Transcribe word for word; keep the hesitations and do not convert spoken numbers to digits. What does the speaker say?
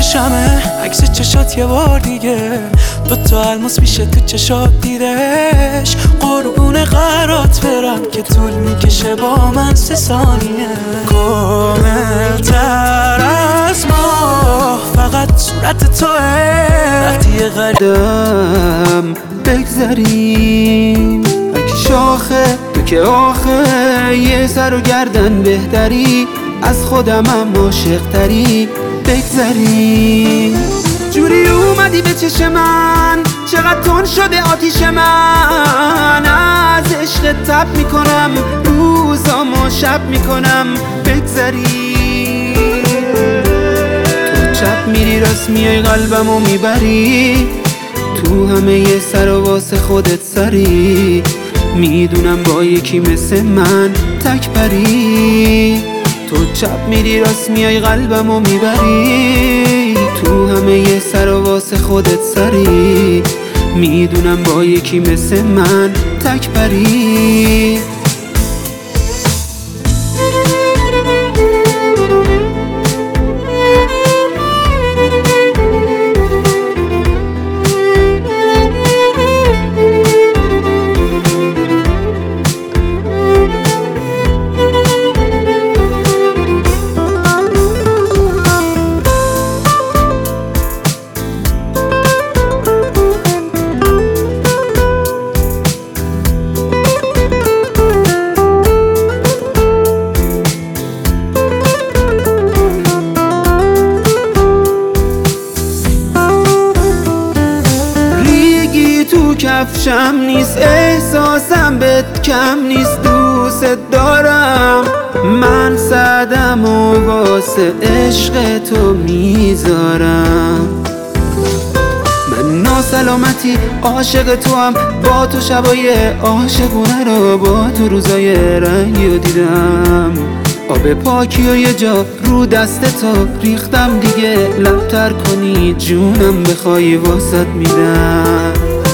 چشمه عکس چشات یه بار دیگه دوتا الماس میشه تو چشات دیدش. قربون قرات برم که طول میکشه با من سه ثانیه. کامل تر از ما فقط صورت توه. وقتی یه غریبم بگذریم هرکی شاخه تو که آخه یه سر و گردن بهتری از خودم هم عاشق تری. بگذریم جوری اومدی به چشم من چقدر تون شده آتیش من. از عشق تب میکنم روزامو شب میکنم. بگذریم تو چپ میری راست میای قلبمو میبری. تو همه یه سر و واسه خودت سری. میدونم با یکی مثل من تک پری. تو چپ میری راست میای قلبمو میبری. تو همه یه سر و واسه خودت سری. میدونم با یکی مثل من تک پری. کفشم نیست احساسم بهت کم نیست. دوست دارم من صدم و واسه عشق تو میذارم. من ناسلامتی عاشق تو هم با تو شبای عاشقونه رو با تو روزای رنگی رو دیدم. آب پاکی و یه جا رو دست تو ریختم دیگه لبتر کنی جونم بخوای واسط میدم.